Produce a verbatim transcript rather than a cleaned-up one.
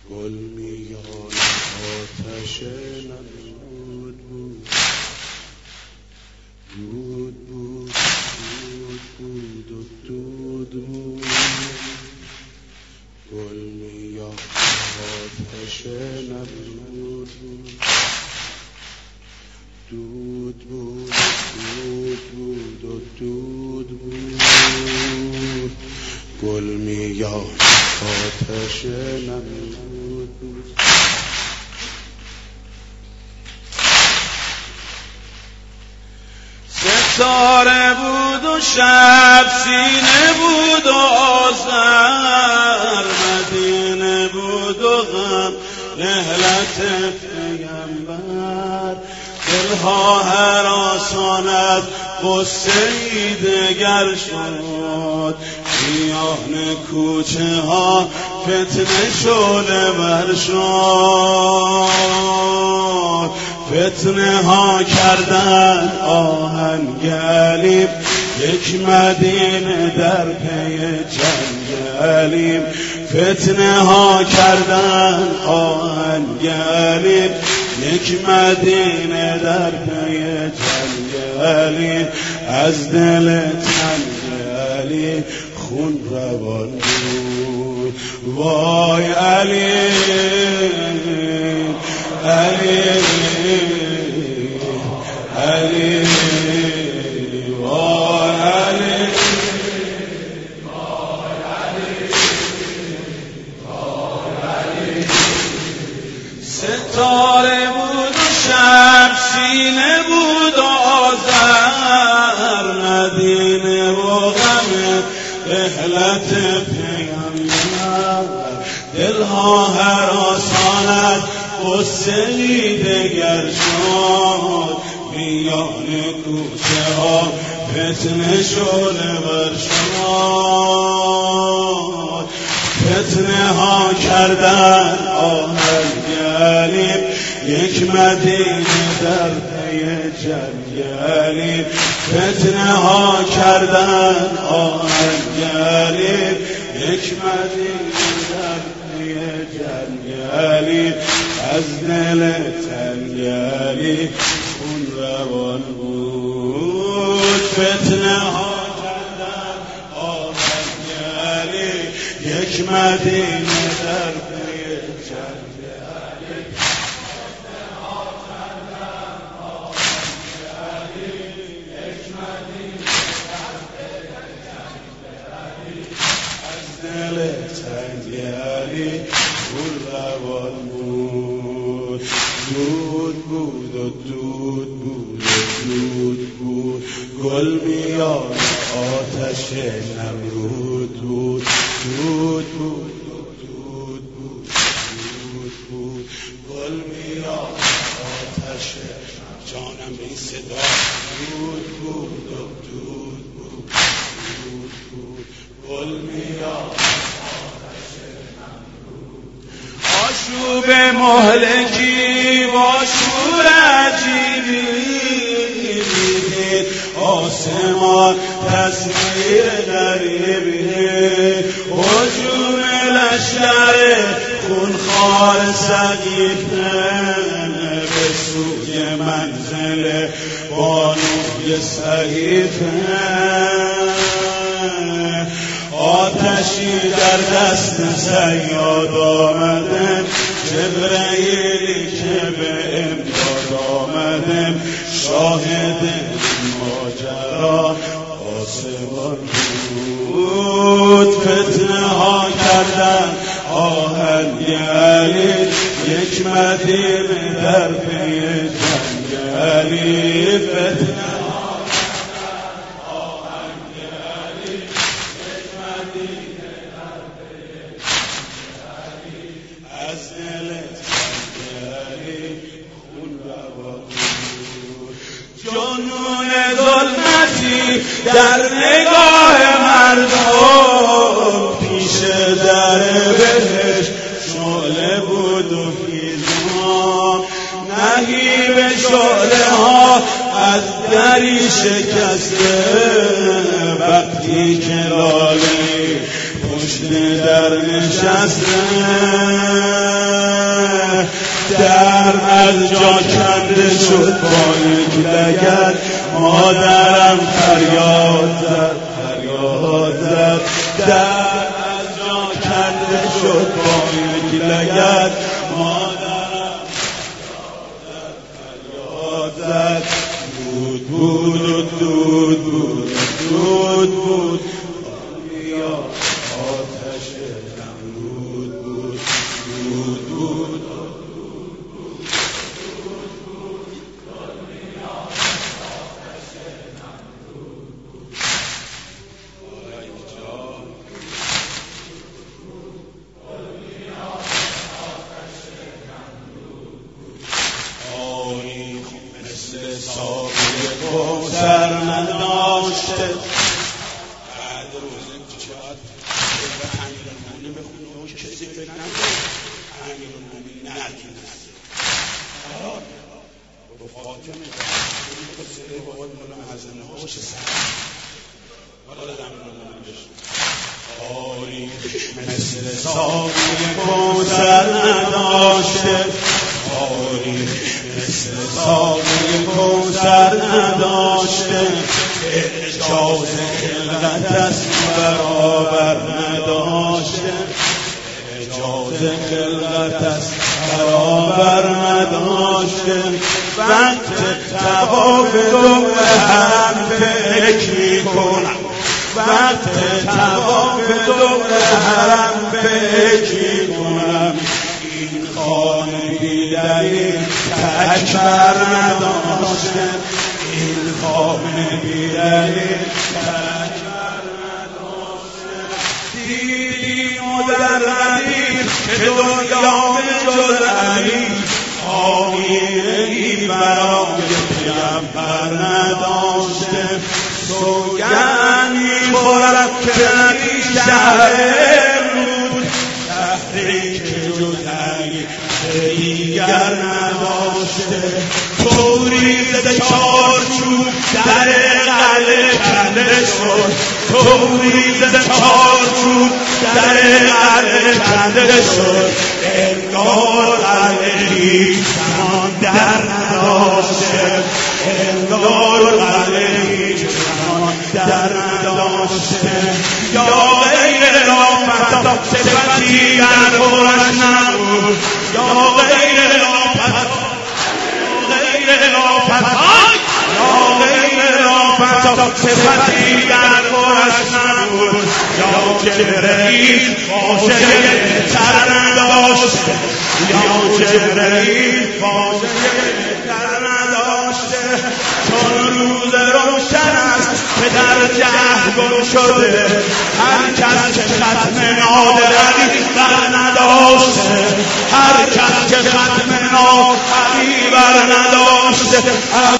گل میان آتش نمرود بود، دود بود دود بود و دود بود. گل میان آتش نمرود بود، دود بود دود بود و دود بود. گل میان آتش نمرود بود. ستاره بود و شب سینه بود و آذر، مدینه بود و غم رحلت پیغمبر. دلها هراسانت غصه ای دگر شد، میان کوچه ها فتنه شعله ور شد. فتنه ها کردن آهنگلیم، یک مدینه در پی جنگلیم. فتنه ها کردن آهنگلیم، یک مدینه در پی جنگلیم. از دل تنگلی خون روان بود. وای علی علی علی وای علی وای علی وای علی. ستاره بود و شب سینه بود و آذر، مدینه و غم رحلت پیغمبر. دلها هراسانت غصه ای دگر شد، میان کوچه ها فتنه شعله ور شد. فتنه ها کردن آهنگلیم، یک مدینه در پی جنگلیم. فتنه ها کردن آهنگلیم، یک مدینه در پی جنگلیم. از دل تنگلی خون روان بود. فتنه ها کردن آهنگلی، یک مدینه در پی جنگلی. فتنه ها کردن آهنگلی، یک مدینه در پی جنگلی. از دل تنگلی خون روان بود. دود بود و دود بود و دود بود. گل میان آتش نمرود بود. دود بود و دود بود دود بود. گل میان آتش جانم به این صدا. دود بود و دود بود دود بود. گل میان آشوب مهلکی با شور عجیبی دیدید، آسمان تصویر غریبی. هجوم لشکر خونخوار سقیفه به سوی منزل بانوی صحیفه. آتشی در دست صیاد آمده، جبرئیلی که به امداد آمده. شاهد ماجرا آسمان بود. فتنه ها کردن آهنگلی، یک مدینه در پی جنگلی. فتنه جنون ظلمتی در نگاه مردم، پیش در بهش شعله بود و هیزم. نهیب شعله ها از دری شکسته، وقتی که لاله پشت در نشسته. از جا کنده شد با یک لگد، مادرم فریاد زد فریاد زد. در از جا کنده شد با یک لگد، مادرم فریاد زد. دود بود و دود بود دود بود، بیا آتش نمرود بود. دود بود ساقی کوثر نداشته. بعد روزه چهار به امیرالمومنین بخونه و کسی فکر نکنه امیرالمومنین نتونست. با فاطمه با سره بابا مولا حسن خوش سر حالا امیرالمومنین بشه. تاریخ مثل ساقی کوثر نداشته. تاریخ مثل ساقی کوثر نداشته. اجازه خلقت از برابر نداشته. اجازه خلقت از برابر نداشته. وقت طواف دور هم فکر میکنم. وقت طواف دور حرم فکر میکنم. این خانه بیدلیل تکبر نداشته. این خانه بیدلیل تکبر نداشته. دیدیم و در ردیم که دنیا به جز علی آیینه‌ای برای پیغمبر نداشته. سوگند می‌خورم که در این شهر امروز شهری که جز علی دیگر نداشته. توریز چارچوب در قلعه کنده شد. توریز چارچوب در قلعه کنده شد. انگار قلعه هیچ زمان در نداشته. انگار قلعه هیچ زمان در نداشته. یا غیر رافتا صفتی در خورش نبود. یا غیر رافتا غیر رافتا یا غیر رافتا صفتی در خورش نبود. یا جبرئیل باشه بهتر نداشته. یا جبرئیل باشه بهتر نداشته. چون روز روشن است که در جهل گم شده. هر کس که ختم نادر علی بر نداشته. هر کس که ختم نادر علی بر نداشته.